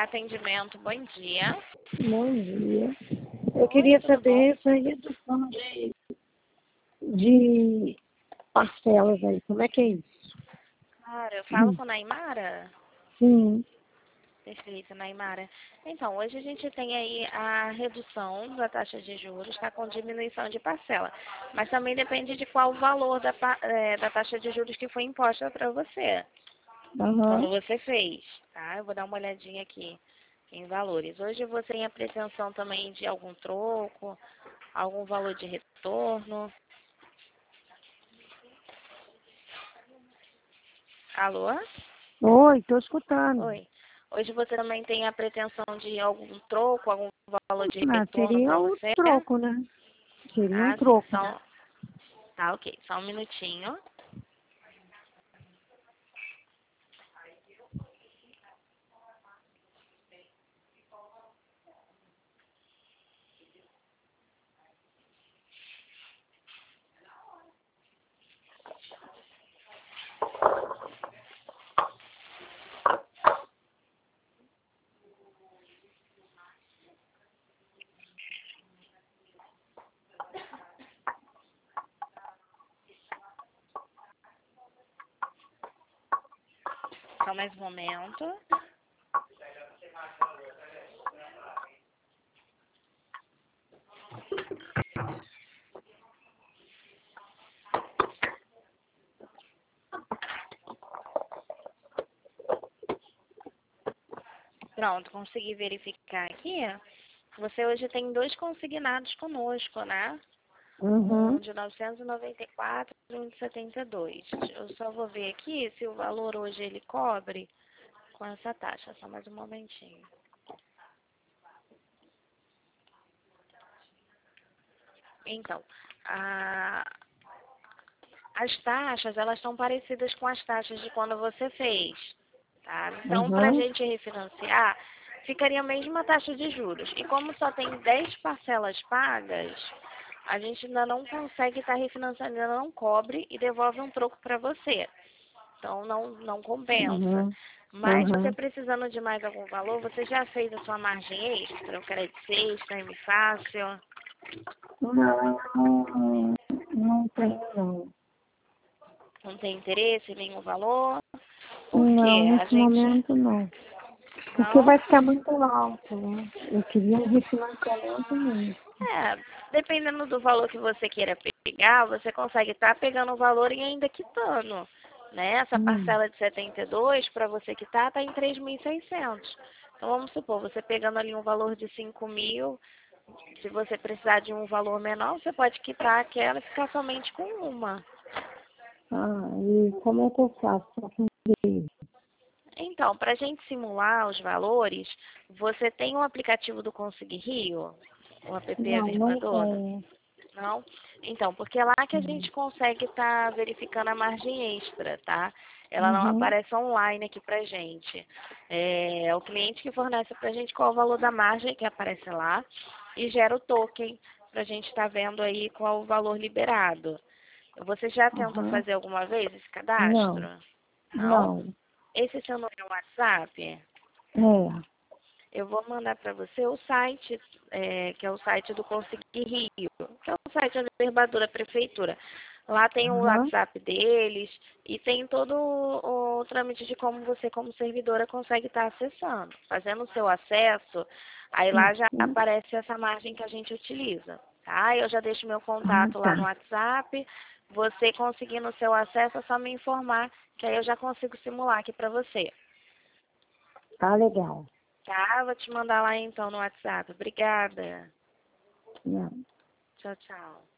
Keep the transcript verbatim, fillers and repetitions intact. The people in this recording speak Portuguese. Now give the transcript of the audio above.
Atendimento, bom dia. Bom dia. Eu Oi, queria tudo saber essa redução de, de parcelas aí. Como é que é isso? Claro, eu falo com a Naimara? Sim. Perfeito, Naimara. Então, hoje a gente tem aí a redução da taxa de juros, está com diminuição de parcela. Mas também depende de qual o valor da, pa- eh, da taxa de juros que foi imposta para você, quando Aham. você fez, tá? Eu vou dar uma olhadinha aqui em valores. Hoje você tem a pretensão também de algum troco, algum valor de retorno. Alô? Oi, estou escutando. Oi. Hoje você também tem a pretensão de algum troco, algum valor de Ah, retorno seria para o você? troco, né? Seria um Ah, sim, troco, né? só. Tá, ok. Só um minutinho. Só mais um momento. Pronto, consegui verificar aqui. Você hoje tem dois consignados conosco, né? Um Uhum. de novecentos e noventa e quatro e um de setenta e dois. Eu só vou ver aqui se o valor hoje ele cobre com essa taxa. Só mais um momentinho. Então, a, as taxas, elas estão parecidas com as taxas de quando você fez, tá? Então, para a Uhum. gente refinanciar, ficaria a mesma taxa de juros. E como só tem dez parcelas pagas, a gente ainda não consegue estar refinanciando, ainda não cobre e devolve um troco para você. Então, não, não compensa. Uhum. Mas você Uhum. precisando de mais algum valor, você já fez a sua margem extra, o crédito extra, M fácil? Não, não, não tenho, não. Não tem interesse em nenhum valor? Por Não, quê? A nesse gente momento não. Porque não. vai ficar muito alto, né? Eu queria um refinanciamento mesmo. É, dependendo do valor que você queira pegar, você consegue estar pegando o valor e ainda quitando. Né? Essa Hum. parcela de setenta e dois, para você quitar, está em três mil e seiscentos. Então, vamos supor, você pegando ali um valor de cinco mil, se você precisar de um valor menor, você pode quitar aquela e ficar somente com uma. Ah, e como é que eu faço para fazer? Então, para a gente simular os valores, você tem o aplicativo do Consegui Rio, o app Não, não Averbadouro? tenho. Não? Então, porque é lá que a Hum. gente consegue estar verificando a margem extra, tá? Ela não Uhum. aparece online aqui pra gente. É, é o cliente que fornece pra gente qual o valor da margem que aparece lá e gera o token pra gente estar vendo aí qual o valor liberado. Você já tentou Uhum. fazer alguma vez esse Não, cadastro? Não? não. Esse seu número é o WhatsApp? É. Eu vou mandar para você o site, é, que é o site do Consegui Rio, que é o site da Verbadora Prefeitura. Lá tem o Uhum. WhatsApp deles e tem todo o, o trâmite de como você, como servidora, consegue estar acessando. Fazendo o seu acesso, aí lá já Uhum. aparece essa margem que a gente utiliza. Tá? Eu já deixo meu Ah, contato lá no tá. WhatsApp. Você conseguindo o seu acesso, é só me informar, que aí eu já consigo simular aqui para você. Tá legal. Tá, vou te mandar lá então no WhatsApp. Obrigada. Não. Tchau, tchau.